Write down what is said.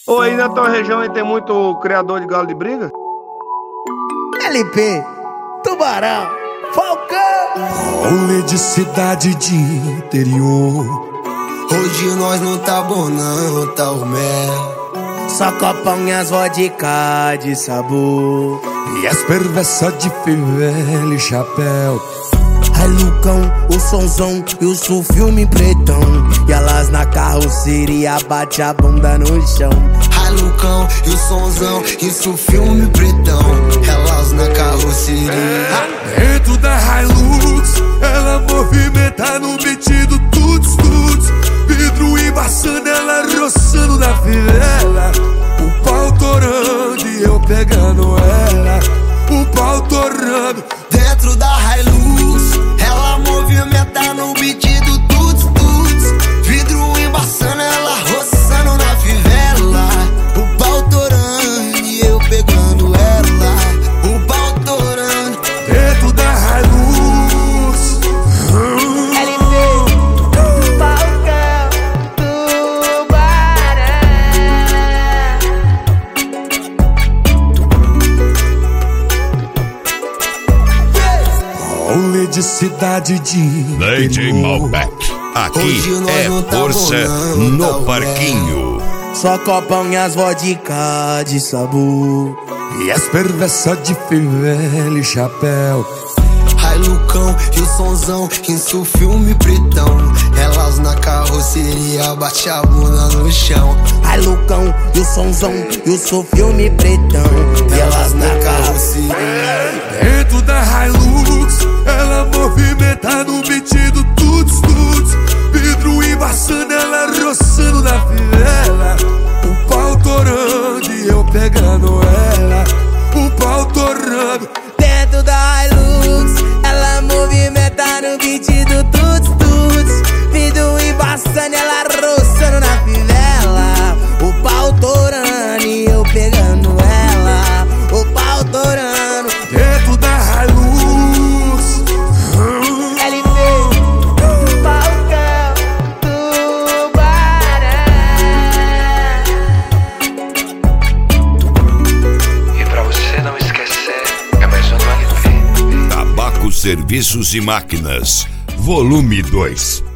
Ou aí na tua região aí tem muito criador de galo de briga? LP, Tubarão, Falcão. Rolê de cidade de interior. Hoje nós não tá bom não, tá o mel. Só copão e as vodka de sabor. E as perversas de fivela e chapéu. Ai Lucão, o sonzão e o filme pretão. E elas na carroceria bate a bunda no chão. Ai Lucão e o sonzão e o filme pretão. Elas na carroceria. Dentro da Hilux, ela movimenta no beat do tuts tuts. Vidro embaçando, ela roçando na fivela. O pau torando e eu pegando ela. O pau torando. Dentro da Hilux, ela movimenta no beat do tuts tuts. Vidro embaçando, ela roçando na fivela. O pau torando e eu pegando ela. O pau torando. Dentro da Hilux. LP, Falcão, Tubarão. Rolê de cidade de DJ interior. Malbec, aqui Hoje nós é não tá força bom não, tá no o parquinho. Só copão e as vodka de sabor. E as perversas de fivela e chapéu. Ai Lucão e o sonzão, isso filme pretão. Elas na carroceria bate a bunda no chão. Ai Lucão e o sonzão e o filme pretão. E elas na carroceria. Dentro da Hilux, ela movimenta no beat do tuts tuts. Vidro embaçando, ela roçando na fivela. O pau torando e eu pegando ela. O pau torando. Dentro da Hilux, ela movimenta no beat do tuts tuts. Vidro embaçando, ela roçando na fivela. O pau torando e eu pegando ela. O pau torando. Dentro da Hilux. LP, Falcão, Tubarão. E pra você não esquecer, é mais um do LP. Tabaco, Serviços e Máquinas, volume 2.